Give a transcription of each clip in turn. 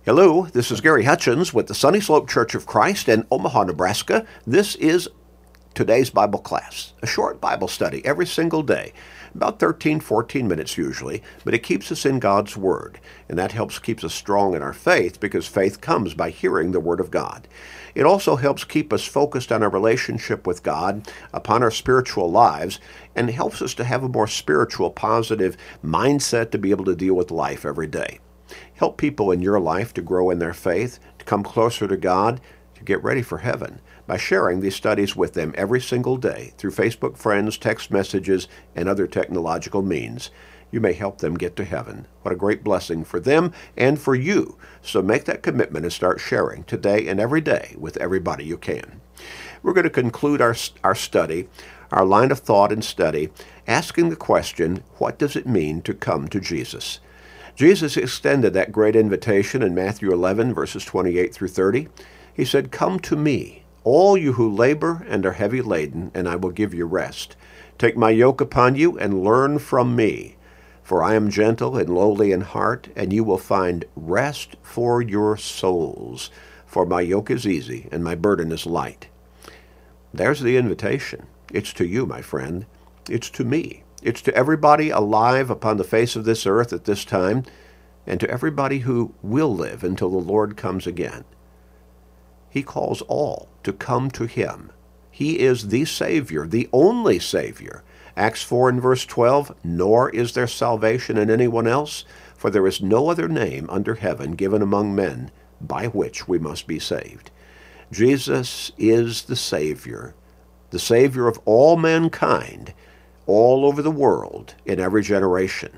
Hello, this is Gary Hutchins with the Sunny Slope Church of Christ in Omaha, Nebraska. This is today's Bible class, a short Bible study every single day, about 14 minutes usually, but it keeps us in God's Word, and that keeps us strong in our faith because faith comes by hearing the Word of God. It also helps keep us focused on our relationship with God, upon our spiritual lives, and helps us to have a more spiritual, positive mindset to be able to deal with life every day. Help people in your life to grow in their faith, to come closer to God, to get ready for heaven by sharing these studies with them every single day through Facebook friends, text messages, and other technological means. You may help them get to heaven. What a great blessing for them and for you. So make that commitment and start sharing today and every day with everybody you can. We're going to conclude our study, our line of thought and study, asking the question, what does it mean to come to Jesus? Jesus extended that great invitation in Matthew 11, verses 28 through 30. He said, "Come to me, all you who labor and are heavy laden, and I will give you rest. Take my yoke upon you and learn from me, for I am gentle and lowly in heart, and you will find rest for your souls. For my yoke is easy and my burden is light." There's the invitation. It's to you, my friend. It's to me. It's to everybody alive upon the face of this earth at this time, and to everybody who will live until the Lord comes again. He calls all to come to him. He is the Savior, the only Savior. Acts 4 and verse 12, "Nor is there salvation in anyone else, for there is no other name under heaven given among men by which we must be saved." Jesus is the Savior of all mankind, all over the world, in every generation.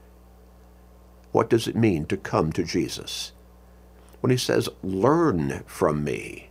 What does it mean to come to Jesus? When he says, "Learn from me,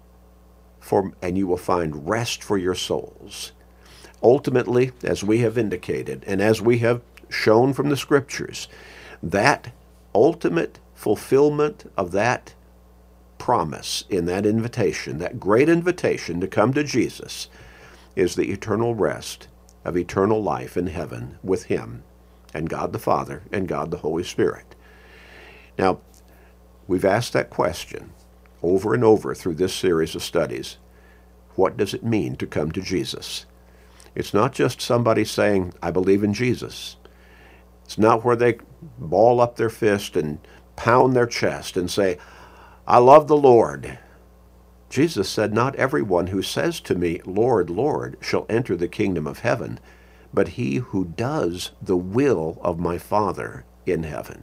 and you will find rest for your souls." Ultimately, as we have indicated, and as we have shown from the Scriptures, that ultimate fulfillment of that promise in that invitation, that great invitation to come to Jesus, is the eternal rest of eternal life in heaven with him and God the Father and God the Holy Spirit. Now, we've asked that question over and over through this series of studies. What does it mean to come to Jesus? It's not just somebody saying, "I believe in Jesus." It's not where they ball up their fist and pound their chest and say, "I love the Lord." Jesus said, "Not everyone who says to me, 'Lord, Lord,' shall enter the kingdom of heaven, but he who does the will of my Father in heaven."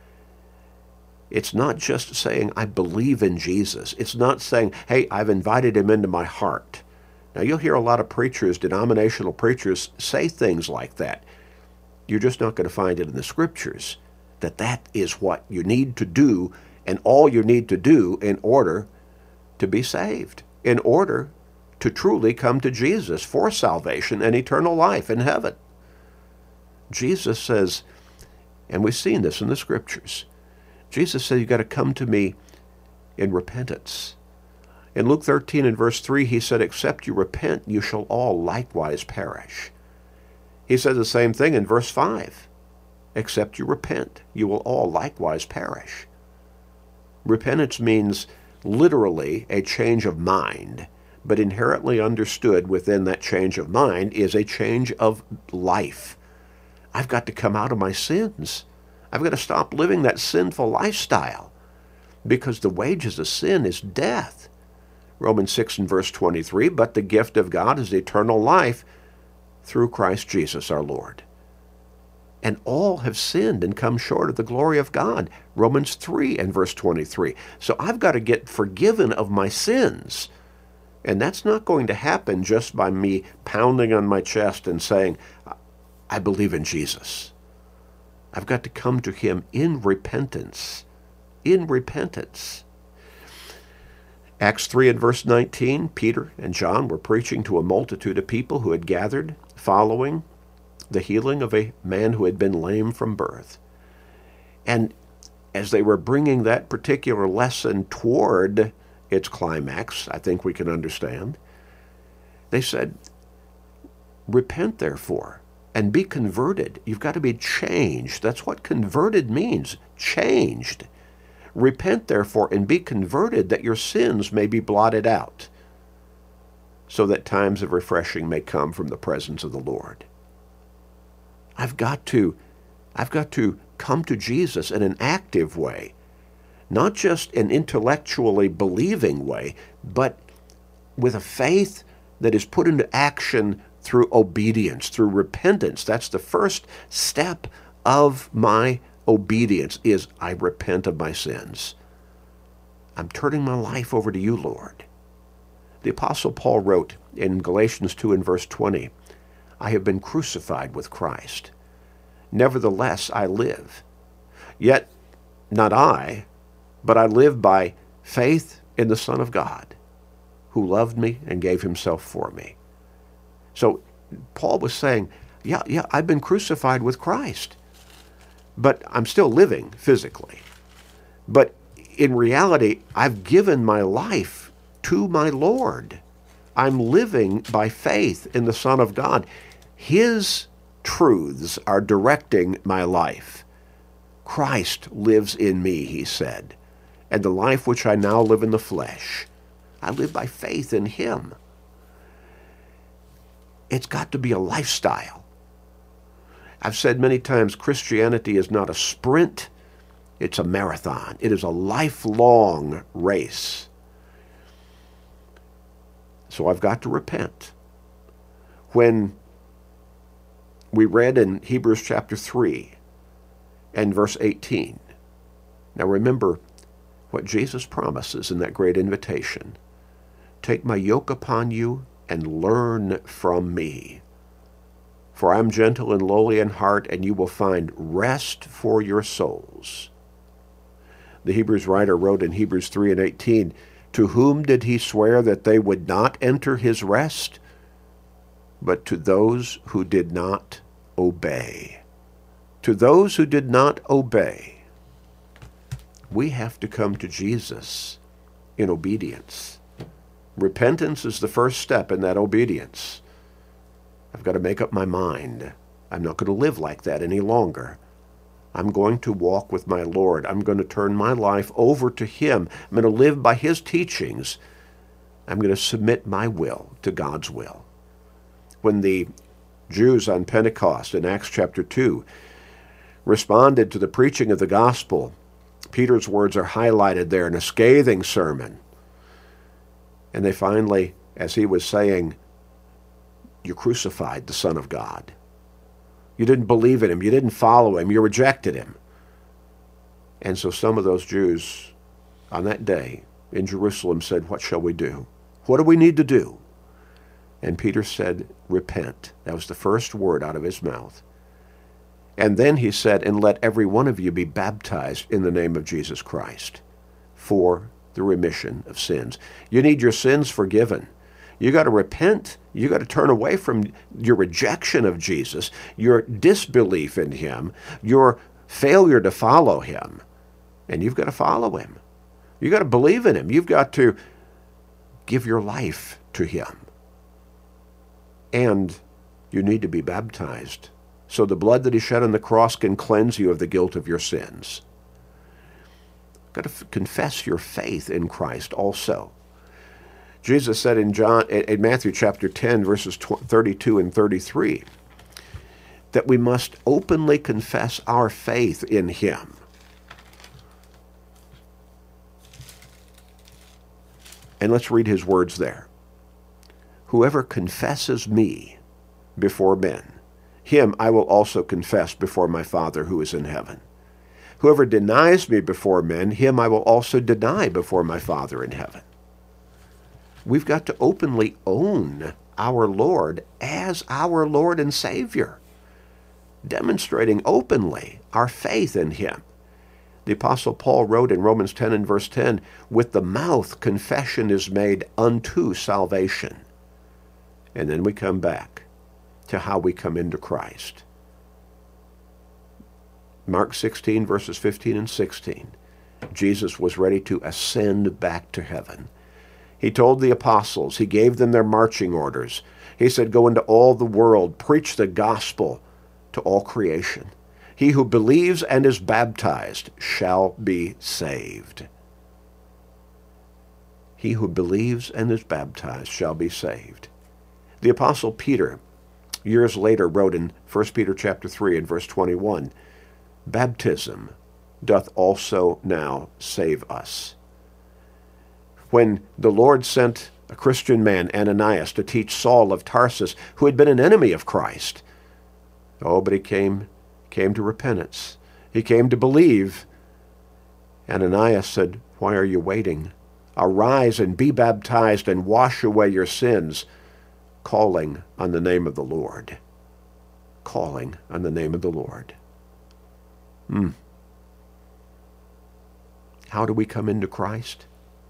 It's not just saying, "I believe in Jesus." It's not saying, "Hey, I've invited him into my heart." Now, you'll hear a lot of preachers, denominational preachers, say things like that. You're just not going to find it in the Scriptures, that is what you need to do and all you need to do in order to be saved, in order to truly come to Jesus for salvation and eternal life in heaven. Jesus says, and we've seen this in the Scriptures, Jesus said, "You've got to come to me in repentance." In Luke 13 and verse 3, he said, "Except you repent, you shall all likewise perish." He said the same thing in verse 5. "Except you repent, you will all likewise perish." Repentance means literally a change of mind, but inherently understood within that change of mind is a change of life. I've got to come out of my sins. I've got to stop living that sinful lifestyle because the wages of sin is death. Romans 6 and verse 23, "But the gift of God is eternal life through Christ Jesus our Lord." And all have sinned and come short of the glory of God. Romans 3 and verse 23. So I've got to get forgiven of my sins. And that's not going to happen just by me pounding on my chest and saying, "I believe in Jesus." I've got to come to him in repentance. In repentance. Acts 3 and verse 19, Peter and John were preaching to a multitude of people who had gathered following the healing of a man who had been lame from birth. And as they were bringing that particular lesson toward its climax, I think we can understand, they said, "Repent, therefore, and be converted." You've got to be changed. That's what converted means, changed. Repent, therefore, and be converted, that your sins may be blotted out, so that times of refreshing may come from the presence of the Lord. I've got to come to Jesus in an active way, not just an intellectually believing way, but with a faith that is put into action through obedience, through repentance. That's the first step of my obedience, is I repent of my sins. I'm turning my life over to you, Lord. The Apostle Paul wrote in Galatians 2 and verse 20, I have been crucified with Christ. Nevertheless, I live. Yet not I, but I live by faith in the Son of God, who loved me and gave himself for me. So Paul was saying, yeah, I've been crucified with Christ, but I'm still living physically. But in reality, I've given my life to my Lord. I'm living by faith in the Son of God. His truths are directing my life. Christ lives in me, he said, and the life which I now live in the flesh, I live by faith in him. It's got to be a lifestyle. I've said many times, Christianity is not a sprint, it's a marathon. It is a lifelong race. So I've got to repent. When we read in Hebrews chapter 3 and verse 18, now remember what Jesus promises in that great invitation. Take my yoke upon you and learn from me. For I am gentle and lowly in heart, and you will find rest for your souls. The Hebrews writer wrote in Hebrews 3 and 18, to whom did he swear that they would not enter his rest? But to those who did not obey. To those who did not obey. We have to come to Jesus in obedience. Repentance is the first step in that obedience. I've got to make up my mind. I'm not going to live like that any longer. I'm going to walk with my Lord. I'm going to turn my life over to him. I'm going to live by his teachings. I'm going to submit my will to God's will. When the Jews on Pentecost in Acts chapter 2 responded to the preaching of the gospel, Peter's words are highlighted there in a scathing sermon. And they finally, as he was saying, you crucified the Son of God. You didn't believe in him. You didn't follow him. You rejected him. And so some of those Jews on that day in Jerusalem said, what shall we do? What do we need to do? And Peter said, repent. That was the first word out of his mouth. And then he said, and let every one of you be baptized in the name of Jesus Christ for the remission of sins. You need your sins forgiven. You got to repent. You got to turn away from your rejection of Jesus, your disbelief in him, your failure to follow him. And you've got to follow him. You've got to believe in him. You've got to give your life to him. And you need to be baptized, so the blood that he shed on the cross can cleanse you of the guilt of your sins. You've got to confess your faith in Christ also. Jesus said in Matthew chapter 10, verses 32 and 33, that we must openly confess our faith in him. And let's read his words there. Whoever confesses me before men, him I will also confess before my Father who is in heaven. Whoever denies me before men, him I will also deny before my Father in heaven. We've got to openly own our Lord as our Lord and Savior, demonstrating openly our faith in him. The Apostle Paul wrote in Romans 10 and verse 10, with the mouth confession is made unto salvation. And then we come back to how we come into Christ. Mark 16, verses 15 and 16. Jesus was ready to ascend back to heaven. He told the apostles, he gave them their marching orders. He said, go into all the world, preach the gospel to all creation. He who believes and is baptized shall be saved. He who believes and is baptized shall be saved. The Apostle Peter, years later, wrote in 1 Peter chapter 3 and verse 21, baptism doth also now save us. When the Lord sent a Christian man, Ananias, to teach Saul of Tarsus, who had been an enemy of Christ, but he came to repentance. He came to believe. Ananias said, why are you waiting? Arise and be baptized and wash away your sins, calling on the name of the Lord. Calling on the name of the Lord. How do we come into Christ?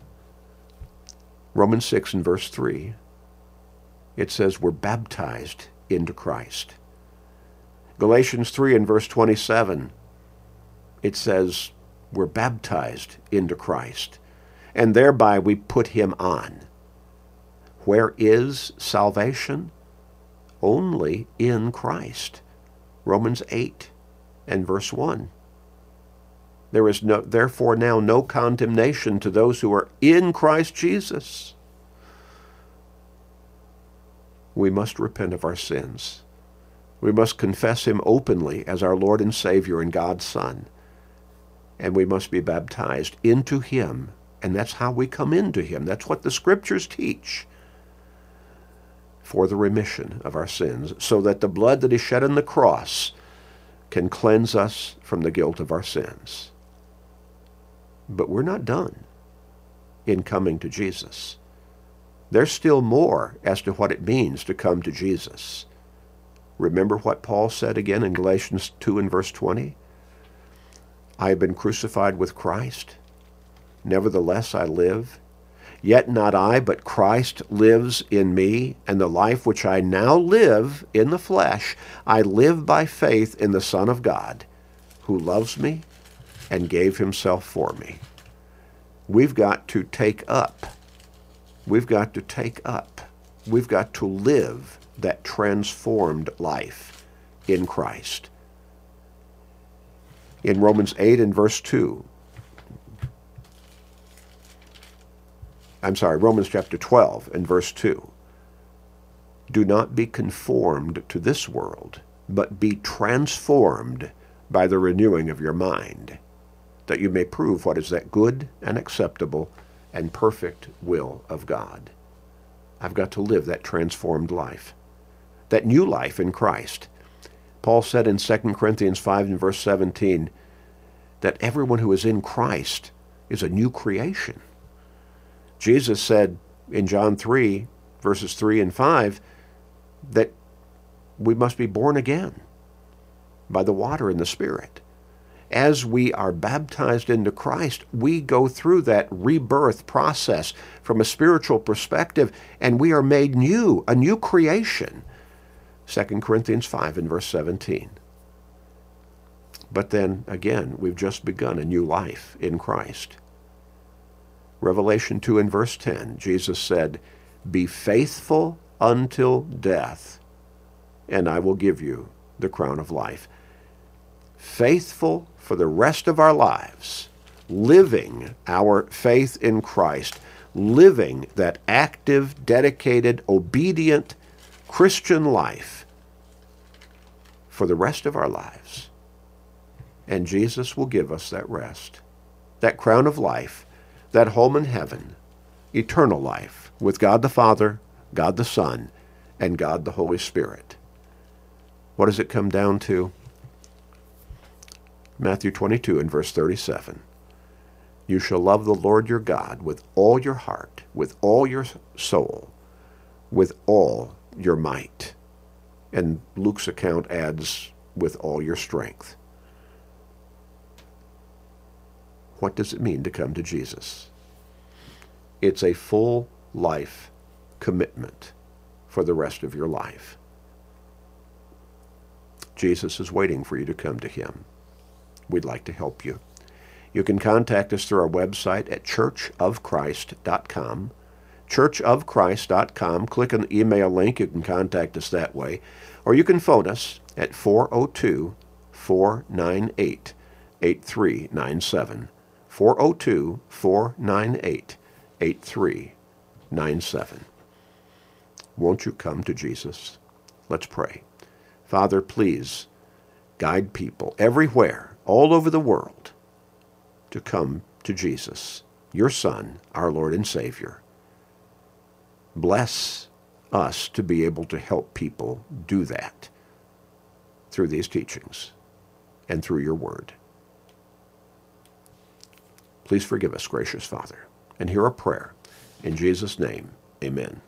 Romans 6 and verse 3, it says we're baptized into Christ. Galatians 3 and verse 27, it says we're baptized into Christ, and thereby we put him on. Where is salvation? Only in Christ. Romans 8 and verse 1. There is therefore now no condemnation to those who are in Christ Jesus. We must repent of our sins. We must confess him openly as our Lord and Savior and God's Son. And we must be baptized into him. And that's how we come into him. That's what the Scriptures teach. For the remission of our sins, so that the blood that is shed on the cross can cleanse us from the guilt of our sins. But we're not done in coming to Jesus. There's still more as to what it means to come to Jesus. Remember what Paul said again in Galatians 2 and verse 20? I have been crucified with Christ. Nevertheless I live. Yet not I, but Christ lives in me, and the life which I now live in the flesh, I live by faith in the Son of God, who loves me and gave himself for me. We've got to take up. We've got to take up. We've got to live that transformed life in Christ. In Romans 8 and verse 2, Romans chapter 12 and verse 2. Do not be conformed to this world, but be transformed by the renewing of your mind, that you may prove what is that good and acceptable and perfect will of God. I've got to live that transformed life, that new life in Christ. Paul said in 2 Corinthians 5 and verse 17 that everyone who is in Christ is a new creation. Jesus said in John 3, verses 3 and 5, that we must be born again by the water and the Spirit. As we are baptized into Christ, we go through that rebirth process from a spiritual perspective, and we are made new, a new creation. 2 Corinthians 5 and verse 17. But then, again, we've just begun a new life in Christ. Revelation 2 and verse 10, Jesus said, be faithful until death, and I will give you the crown of life. Faithful for the rest of our lives, living our faith in Christ, living that active, dedicated, obedient Christian life for the rest of our lives. And Jesus will give us that rest, that crown of life, that home in heaven, eternal life with God the Father, God the Son, and God the Holy Spirit. What does it come down to? Matthew 22 and verse 37. You shall love the Lord your God with all your heart, with all your soul, with all your might. And Luke's account adds, with all your strength. What does it mean to come to Jesus? It's a full life commitment for the rest of your life. Jesus is waiting for you to come to him. We'd like to help you. You can contact us through our website at churchofchrist.com. churchofchrist.com. Click on the email link. You can contact us that way. Or you can phone us at 402-520-5234. 402-498-8397. 402-498-8397. Won't you come to Jesus? Let's pray. Father, please guide people everywhere, all over the world, to come to Jesus, your Son, our Lord and Savior. Bless us to be able to help people do that through these teachings and through your word. Please forgive us, gracious Father, and hear our prayer. In Jesus' name, amen.